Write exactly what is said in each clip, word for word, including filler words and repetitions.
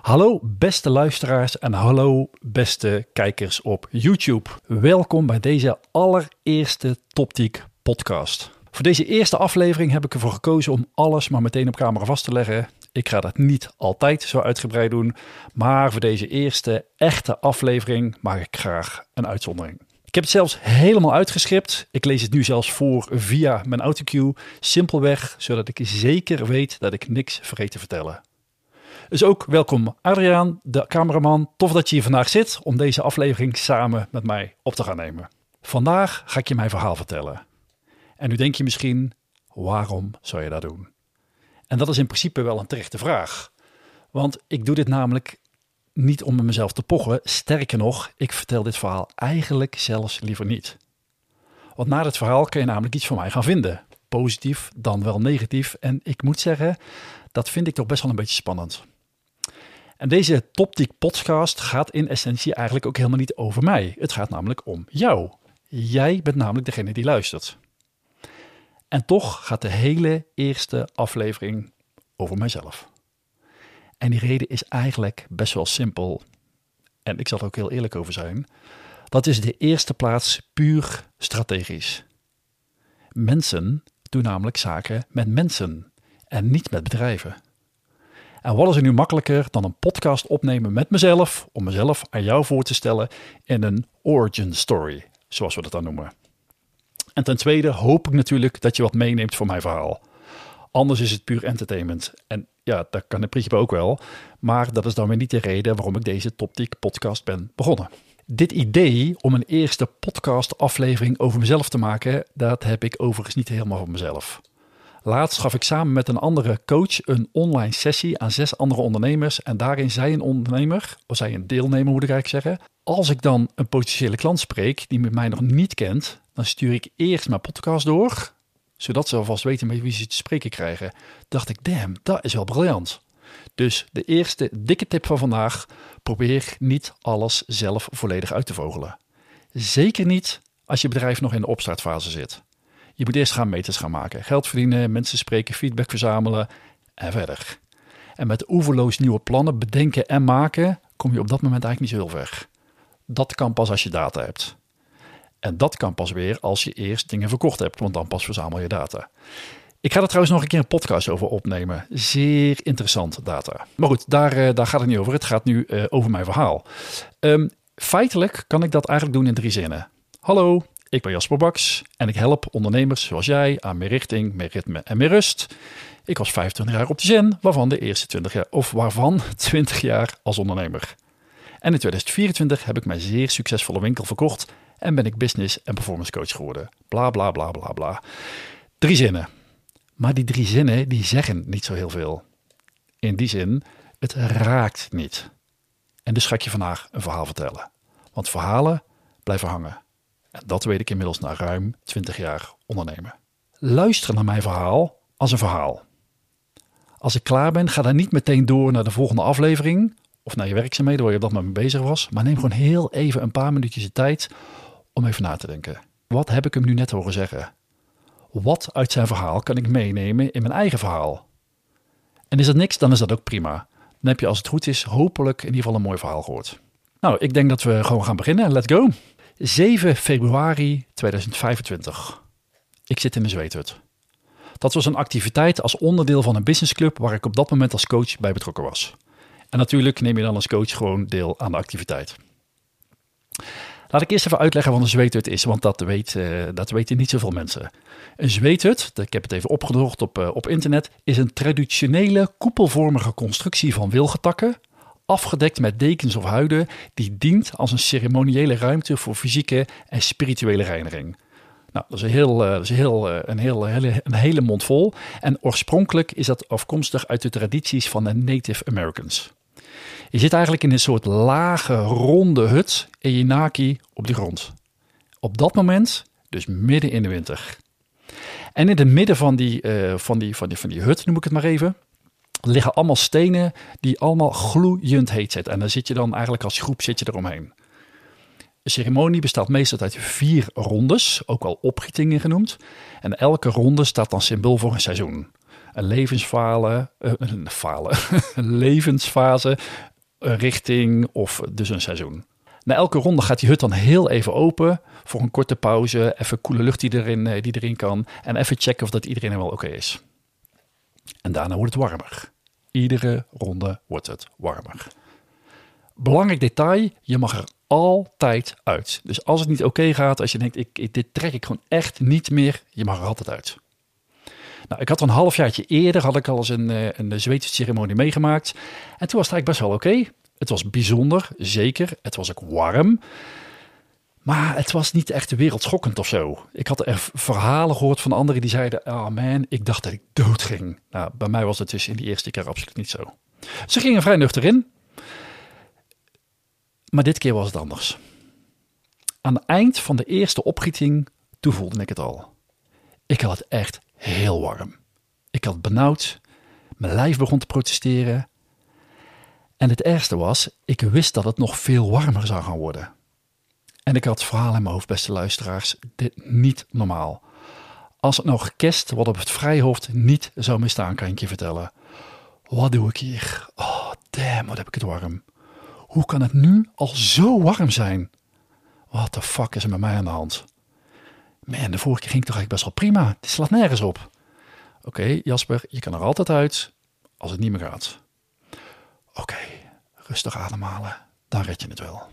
Hallo beste luisteraars en hallo beste kijkers op YouTube. Welkom bij deze allereerste Toptiek podcast. Voor deze eerste aflevering heb ik ervoor gekozen om alles maar meteen op camera vast te leggen. Ik ga dat niet altijd zo uitgebreid doen, maar voor deze eerste echte aflevering maak ik graag een uitzondering. Ik heb het zelfs helemaal uitgeschript. Ik lees het nu zelfs voor via mijn autocue, simpelweg zodat ik zeker weet dat ik niks vergeet te vertellen. Dus ook welkom Adriaan, de cameraman. Tof dat je hier vandaag zit om deze aflevering samen met mij op te gaan nemen. Vandaag ga ik je mijn verhaal vertellen. En nu denk je misschien, waarom zou je dat doen? En dat is in principe wel een terechte vraag. Want ik doe dit namelijk niet om mezelf te pochen. Sterker nog, ik vertel dit verhaal eigenlijk zelfs liever niet. Want na dit verhaal kun je namelijk iets van mij gaan vinden. Positief, dan wel negatief. En ik moet zeggen, dat vind ik toch best wel een beetje spannend. En deze Toptiek podcast gaat in essentie eigenlijk ook helemaal niet over mij. Het gaat namelijk om jou. Jij bent namelijk degene die luistert. En toch gaat de hele eerste aflevering over mijzelf. En die reden is eigenlijk best wel simpel. En ik zal er ook heel eerlijk over zijn. Dat is de eerste plaats puur strategisch. Mensen doen namelijk zaken met mensen en niet met bedrijven. En wat is er nu makkelijker dan een podcast opnemen met mezelf, om mezelf aan jou voor te stellen in een origin story, zoals we dat dan noemen. En ten tweede hoop ik natuurlijk dat je wat meeneemt voor mijn verhaal. Anders is het puur entertainment. En ja, dat kan in principe ook wel. Maar dat is dan weer niet de reden waarom ik deze Toptiek podcast ben begonnen. Dit idee om een eerste podcast aflevering over mezelf te maken, dat heb ik overigens niet helemaal van mezelf. Laatst gaf ik samen met een andere coach een online sessie aan zes andere ondernemers. En daarin zei een ondernemer, of zei een deelnemer moet ik eigenlijk zeggen. Als ik dan een potentiële klant spreek die met mij nog niet kent, dan stuur ik eerst mijn podcast door, zodat ze alvast weten met wie ze te spreken krijgen. Dacht ik, damn, dat is wel briljant. Dus de eerste dikke tip van vandaag, probeer niet alles zelf volledig uit te vogelen. Zeker niet als je bedrijf nog in de opstartfase zit. Je moet eerst gaan meters gaan maken, geld verdienen, mensen spreken, feedback verzamelen en verder. En met oeverloos nieuwe plannen bedenken en maken, kom je op dat moment eigenlijk niet zo heel ver. Dat kan pas als je data hebt. En dat kan pas weer als je eerst dingen verkocht hebt, want dan pas verzamel je data. Ik ga er trouwens nog een keer een podcast over opnemen. Zeer interessant data. Maar goed, daar, uh, daar gaat het niet over. Het gaat nu uh, over mijn verhaal. Um, feitelijk kan ik dat eigenlijk doen in drie zinnen. Hallo, ik ben Jasper Baks en ik help ondernemers zoals jij aan meer richting, meer ritme en meer rust. Ik was vijfentwintig jaar op de zen, waarvan de eerste twintig jaar, of waarvan twintig jaar als ondernemer. En in tweeduizend vierentwintig heb ik mijn zeer succesvolle winkel verkocht en ben ik business en performance coach geworden. Bla bla bla bla bla. Drie zinnen. Maar die drie zinnen die zeggen niet zo heel veel. In die zin, het raakt niet. En dus ga ik je vandaag een verhaal vertellen. Want verhalen blijven hangen. En dat weet ik inmiddels na ruim twintig jaar ondernemen. Luister naar mijn verhaal als een verhaal. Als ik klaar ben, ga dan niet meteen door naar de volgende aflevering of naar je werkzaamheden waar je op dat moment mee bezig was. Maar neem gewoon heel even een paar minuutjes de tijd om even na te denken. Wat heb ik hem nu net horen zeggen? Wat uit zijn verhaal kan ik meenemen in mijn eigen verhaal? En is dat niks, dan is dat ook prima. Dan heb je als het goed is hopelijk in ieder geval een mooi verhaal gehoord. Nou, ik denk dat we gewoon gaan beginnen. Let's go! zeven februari tweeduizend vijfentwintig. Ik zit in een zweethut. Dat was een activiteit als onderdeel van een businessclub waar ik op dat moment als coach bij betrokken was. En natuurlijk neem je dan als coach gewoon deel aan de activiteit. Laat ik eerst even uitleggen wat een zweethut is, want dat, weet, uh, dat weten niet zoveel mensen. Een zweethut, ik heb het even opgezocht op, uh, op internet, is een traditionele koepelvormige constructie van wilgentakken, afgedekt met dekens of huiden, die dient als een ceremoniële ruimte voor fysieke en spirituele reiniging. Nou, dat is een, heel, uh, dat is een, heel, uh, een, heel, hele, een hele mond vol. En oorspronkelijk is dat afkomstig uit de tradities van de Native Americans. Je zit eigenlijk in een soort lage, ronde hut, Eyenaki, op de grond. Op dat moment, dus midden in de winter. En in het midden van die, uh, van die, van die, van die hut, noem ik het maar even, liggen allemaal stenen die allemaal gloeiend heet zitten. En daar zit je dan eigenlijk als groep zit je eromheen. De ceremonie bestaat meestal uit vier rondes, ook wel opgietingen genoemd. En elke ronde staat dan symbool voor een seizoen. Een levensfase, uh, een, fale, een levensfase, een richting of dus een seizoen. Na elke ronde gaat die hut dan heel even open voor een korte pauze. Even koele lucht die erin, die erin kan. En even checken of dat iedereen er wel oké is. En daarna wordt het warmer. Iedere ronde wordt het warmer. Belangrijk detail, je mag er altijd uit. Dus als het niet oké gaat, als je denkt, ik, ik, dit trek ik gewoon echt niet meer, je mag er altijd uit. Nou, ik had een halfjaartje eerder, had ik al eens een, een zweetceremonie meegemaakt. En toen was het eigenlijk best wel oké. Het was bijzonder, zeker. Het was ook warm. Maar het was niet echt wereldschokkend of zo. Ik had er verhalen gehoord van anderen die zeiden, oh man, ik dacht dat ik dood ging. Nou, bij mij was het dus in die eerste keer absoluut niet zo. Ze gingen vrij nuchter in. Maar dit keer was het anders. Aan het eind van de eerste opgieting, toen voelde ik het al. Ik had het echt heel warm. Ik had het benauwd. Mijn lijf begon te protesteren. En het ergste was, ik wist dat het nog veel warmer zou gaan worden. En ik had het verhaal in mijn hoofd, beste luisteraars, dit niet normaal. Als het nou gekest wat op het vrijhoofd niet zou misstaan, kan ik je vertellen. Wat doe ik hier? Oh, damn, wat heb ik het warm. Hoe kan het nu al zo warm zijn? What the fuck is er met mij aan de hand? Man, de vorige keer ging het toch eigenlijk best wel prima. Het slaat nergens op. Oké, okay, Jasper, je kan er altijd uit als het niet meer gaat. Oké, okay, rustig ademhalen. Dan red je het wel.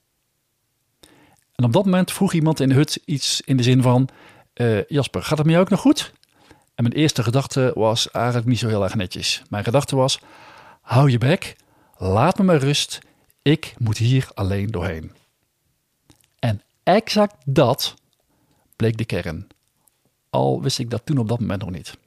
En op dat moment vroeg iemand in de hut iets in de zin van... Uh, Jasper, gaat het met jou ook nog goed? En mijn eerste gedachte was eigenlijk niet zo heel erg netjes. Mijn gedachte was, hou je bek, laat me maar rust. Ik moet hier alleen doorheen. En exact dat bleek de kern. Al wist ik dat toen op dat moment nog niet.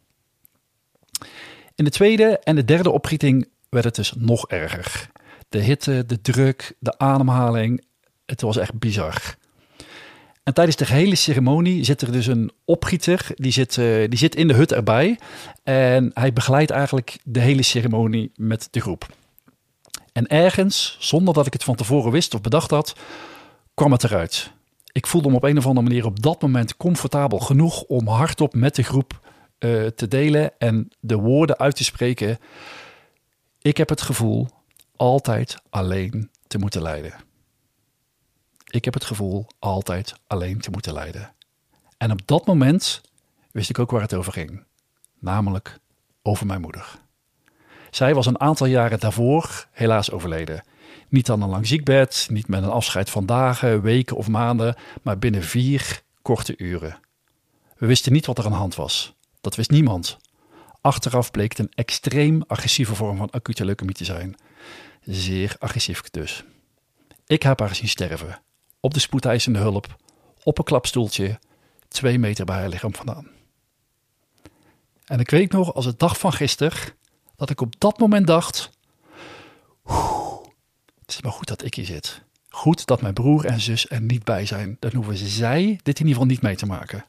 In de tweede en de derde opgieting werd het dus nog erger. De hitte, de druk, de ademhaling. Het was echt bizar. En tijdens de hele ceremonie zit er dus een opgieter. Die zit, uh, die zit in de hut erbij. En hij begeleidt eigenlijk de hele ceremonie met de groep. En ergens, zonder dat ik het van tevoren wist of bedacht had, kwam het eruit. Ik voelde me op een of andere manier op dat moment comfortabel genoeg om hardop met de groep uh, te delen en de woorden uit te spreken. Ik heb het gevoel altijd alleen te moeten lijden. Ik heb het gevoel altijd alleen te moeten lijden. En op dat moment wist ik ook waar het over ging. Namelijk over mijn moeder. Zij was een aantal jaren daarvoor helaas overleden. Niet aan een lang ziekbed, niet met een afscheid van dagen, weken of maanden, maar binnen vier korte uren. We wisten niet wat er aan de hand was. Dat wist niemand. Achteraf bleek het een extreem agressieve vorm van acute leukemie te zijn. Zeer agressief dus. Ik heb haar zien sterven. Op de spoedeisende hulp, op een klapstoeltje, twee meter bij haar lichaam vandaan. En ik weet nog als het dag van gisteren, dat ik op dat moment dacht, het is maar goed dat ik hier zit. Goed dat mijn broer en zus er niet bij zijn. Dan hoeven zij dit in ieder geval niet mee te maken.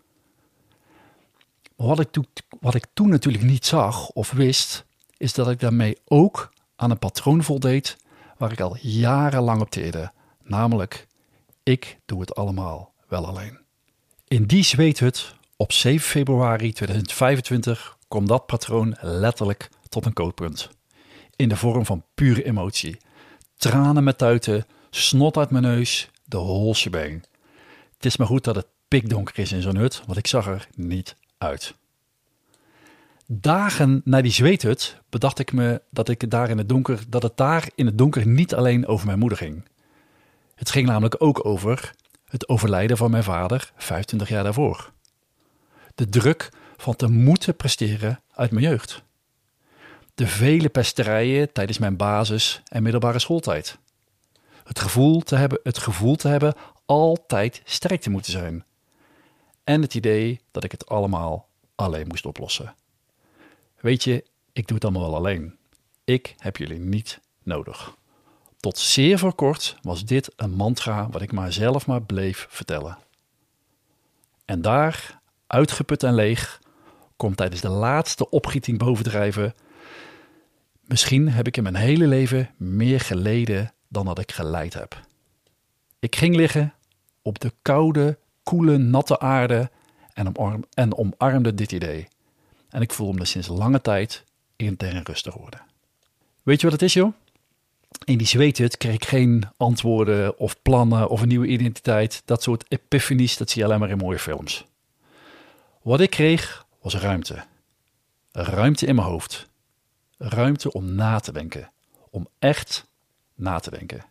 Maar wat ik, to- wat ik toen natuurlijk niet zag of wist, is dat ik daarmee ook aan een patroon voldeed waar ik al jarenlang op teerde. Namelijk, ik doe het allemaal wel alleen. In die zweethut op zeven februari tweeduizend vijfentwintig kwam dat patroon letterlijk tot een kookpunt. In de vorm van pure emotie. Tranen met tuiten, snot uit mijn neus, de whole shebang. Het is maar goed dat het pikdonker is in zo'n hut, want ik zag er niet uit. Dagen na die zweethut bedacht ik me dat, ik daar in het, donker, dat het daar in het donker niet alleen over mijn moeder ging. Het ging namelijk ook over het overlijden van mijn vader vijfentwintig jaar daarvoor. De druk van te moeten presteren uit mijn jeugd. De vele pesterijen tijdens mijn basis- en middelbare schooltijd. Het gevoel te hebben, het gevoel te hebben altijd sterk te moeten zijn. En het idee dat ik het allemaal alleen moest oplossen. Weet je, ik doe het allemaal wel alleen. Ik heb jullie niet nodig. Tot zeer voor kort was dit een mantra wat ik mijzelf maar bleef vertellen. En daar, uitgeput en leeg, komt tijdens de laatste opgieting bovendrijven. Misschien heb ik in mijn hele leven meer geleden dan dat ik geleid heb. Ik ging liggen op de koude, koele, natte aarde en, omarm, en omarmde dit idee. En ik voelde me sinds lange tijd intern rustig worden. Weet je wat het is, joh? In die zweethut kreeg ik geen antwoorden of plannen of een nieuwe identiteit. Dat soort epiphanies, dat zie je alleen maar in mooie films. Wat ik kreeg was ruimte. Ruimte in mijn hoofd. Ruimte om na te denken. Om echt na te denken.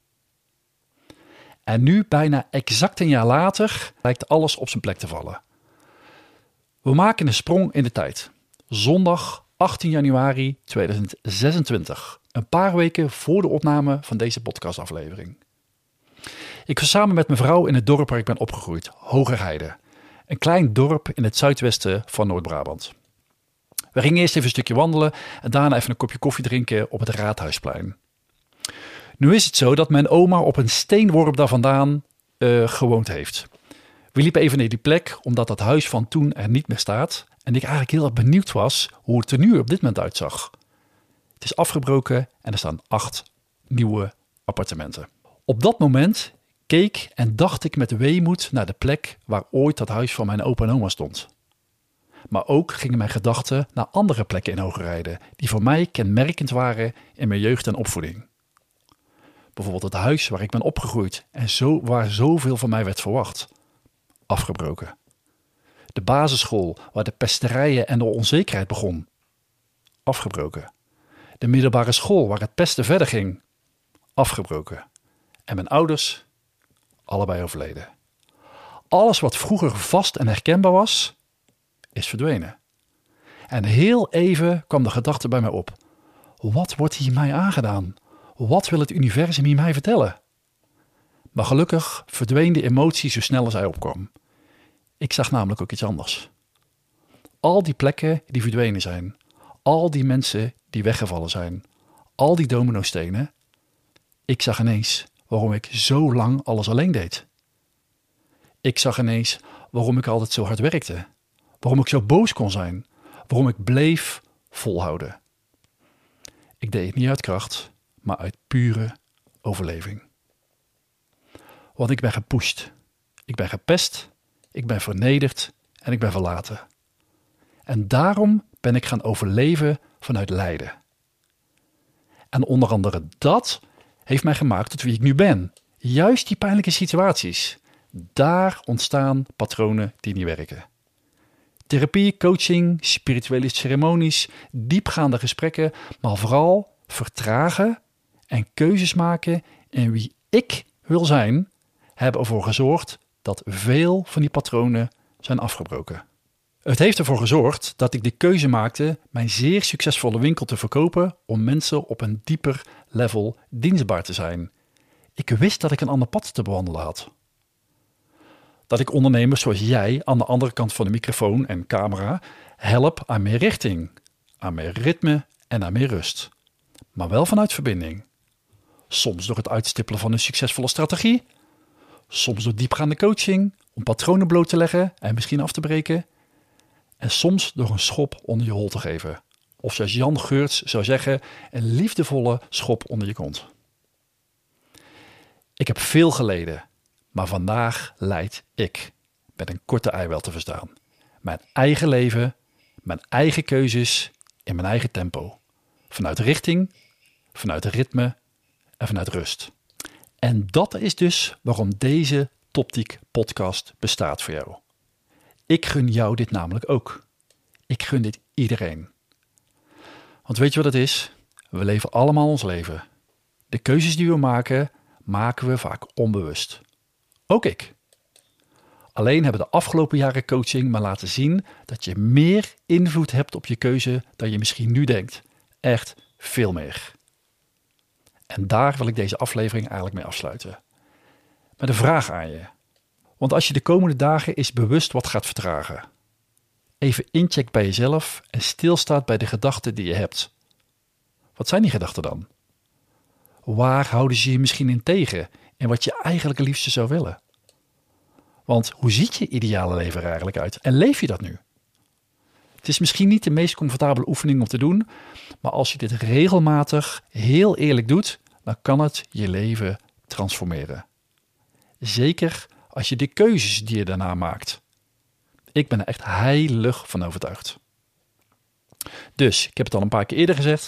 En nu, bijna exact een jaar later, lijkt alles op zijn plek te vallen. We maken een sprong in de tijd. Zondag achttien januari tweeduizend zesentwintig. Een paar weken voor de opname van deze podcastaflevering. Ik was samen met mijn vrouw in het dorp waar ik ben opgegroeid, Hogerheide. Een klein dorp in het zuidwesten van Noord-Brabant. We gingen eerst even een stukje wandelen en daarna even een kopje koffie drinken op het Raadhuisplein. Nu is het zo dat mijn oma op een steenworp daar vandaan uh, gewoond heeft. We liepen even naar die plek omdat dat huis van toen er niet meer staat. En ik eigenlijk heel erg benieuwd was hoe het er nu op dit moment uitzag. Het is afgebroken en er staan acht nieuwe appartementen. Op dat moment keek en dacht ik met weemoed naar de plek waar ooit dat huis van mijn opa en oma stond. Maar ook gingen mijn gedachten naar andere plekken in Hogerheide die voor mij kenmerkend waren in mijn jeugd en opvoeding. Bijvoorbeeld het huis waar ik ben opgegroeid en zo, waar zoveel van mij werd verwacht. Afgebroken. De basisschool waar de pesterijen en de onzekerheid begon. Afgebroken. De middelbare school waar het pesten verder ging. Afgebroken. En mijn ouders, allebei overleden. Alles wat vroeger vast en herkenbaar was, is verdwenen. En heel even kwam de gedachte bij mij op. Wat wordt hier mij aangedaan? Wat wil het universum hier mij vertellen? Maar gelukkig verdween de emotie zo snel als hij opkwam. Ik zag namelijk ook iets anders. Al die plekken die verdwenen zijn. Al die mensen die weggevallen zijn. Al die dominostenen. Ik zag ineens waarom ik zo lang alles alleen deed. Ik zag ineens waarom ik altijd zo hard werkte. Waarom ik zo boos kon zijn. Waarom ik bleef volhouden. Ik deed het niet uit kracht, maar uit pure overleving. Want ik ben gepusht. Ik ben gepest. Ik ben vernederd en ik ben verlaten. En daarom ben ik gaan overleven vanuit lijden. En onder andere dat heeft mij gemaakt tot wie ik nu ben. Juist die pijnlijke situaties. Daar ontstaan patronen die niet werken. Therapie, coaching, spirituele ceremonies, diepgaande gesprekken, maar vooral vertragen en keuzes maken in wie ik wil zijn, hebben ervoor gezorgd dat veel van die patronen zijn afgebroken. Het heeft ervoor gezorgd dat ik de keuze maakte mijn zeer succesvolle winkel te verkopen om mensen op een dieper level dienstbaar te zijn. Ik wist dat ik een ander pad te bewandelen had. Dat ik ondernemers zoals jij aan de andere kant van de microfoon en camera help aan meer richting, aan meer ritme en aan meer rust. Maar wel vanuit verbinding. Soms door het uitstippelen van een succesvolle strategie. Soms door diepgaande coaching om patronen bloot te leggen en misschien af te breken. En soms door een schop onder je hol te geven. Of zoals Jan Geurts zou zeggen, een liefdevolle schop onder je kont. Ik heb veel geleden, maar vandaag leid ik, met een korte ei wel te verstaan. Mijn eigen leven, mijn eigen keuzes, in mijn eigen tempo. Vanuit richting, vanuit ritme en vanuit rust. En dat is dus waarom deze Toptiek podcast bestaat voor jou. Ik gun jou dit namelijk ook. Ik gun dit iedereen. Want weet je wat het is? We leven allemaal ons leven. De keuzes die we maken, maken we vaak onbewust. Ook ik. Alleen hebben de afgelopen jaren coaching me laten zien dat je meer invloed hebt op je keuze dan je misschien nu denkt. Echt veel meer. En daar wil ik deze aflevering eigenlijk mee afsluiten. Met een vraag aan je. Want als je de komende dagen eens bewust wat gaat vertragen. Even incheckt bij jezelf en stilstaat bij de gedachten die je hebt. Wat zijn die gedachten dan? Waar houden ze je misschien in tegen en wat je eigenlijk het liefste zou willen? Want hoe ziet je ideale leven er eigenlijk uit en leef je dat nu? Het is misschien niet de meest comfortabele oefening om te doen, maar als je dit regelmatig heel eerlijk doet, dan kan het je leven transformeren. Zeker als je de keuzes die je daarna maakt. Ik ben er echt heilig van overtuigd. Dus, ik heb het al een paar keer eerder gezegd,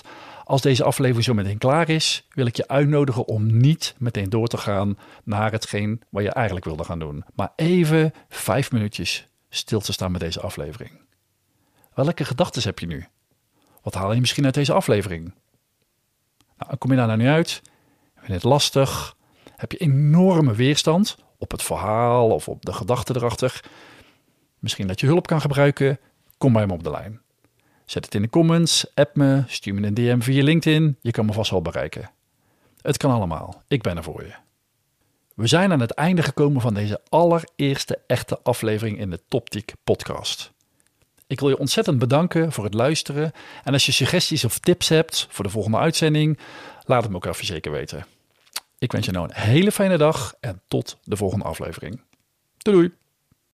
Als deze aflevering zo meteen klaar is, wil ik je uitnodigen om niet meteen door te gaan naar hetgeen wat je eigenlijk wilde gaan doen. Maar even vijf minuutjes stil te staan met deze aflevering. Welke gedachten heb je nu? Wat haal je misschien uit deze aflevering? Nou, kom je daar nou niet uit? Vind je het lastig? Heb je enorme weerstand op het verhaal of op de gedachten erachter? Misschien dat je hulp kan gebruiken? Kom bij me op de lijn. Zet het in de comments, app me, stuur me een D M via LinkedIn. Je kan me vast wel bereiken. Het kan allemaal. Ik ben er voor je. We zijn aan het einde gekomen van deze allereerste echte aflevering in de Toptiek podcast. Ik wil je ontzettend bedanken voor het luisteren. En als je suggesties of tips hebt voor de volgende uitzending, laat het me ook even zeker weten. Ik wens je nou een hele fijne dag en tot de volgende aflevering. Doei doei!